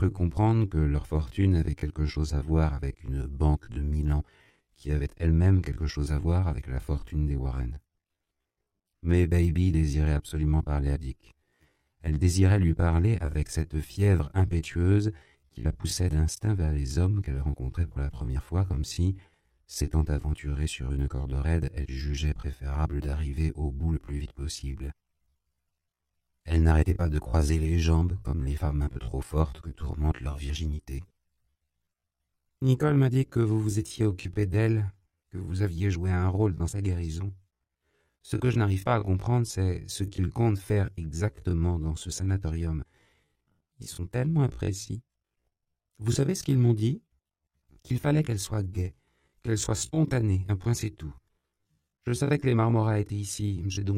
cru comprendre que leur fortune avait quelque chose à voir avec une banque de Milan qui avait elle-même quelque chose à voir avec la fortune des Warren. Mais Baby désirait absolument parler à Dick. Elle désirait lui parler avec cette fièvre impétueuse qui la poussait d'instinct vers les hommes qu'elle rencontrait pour la première fois, comme si, s'étant aventurée sur une corde raide, elle jugeait préférable d'arriver au bout le plus vite possible. Elle n'arrêtait pas de croiser les jambes, comme les femmes un peu trop fortes que tourmente leur virginité. « Nicole m'a dit que vous vous étiez occupé d'elle, que vous aviez joué un rôle dans sa guérison. Ce que je n'arrive pas à comprendre, c'est ce qu'ils comptent faire exactement dans ce sanatorium. Ils sont tellement imprécis. Vous savez ce qu'ils m'ont dit? Qu'il fallait qu'elle soit gaie, qu'elle soit spontanée, un point c'est tout. Je savais que les Marmoras étaient ici, j'ai donc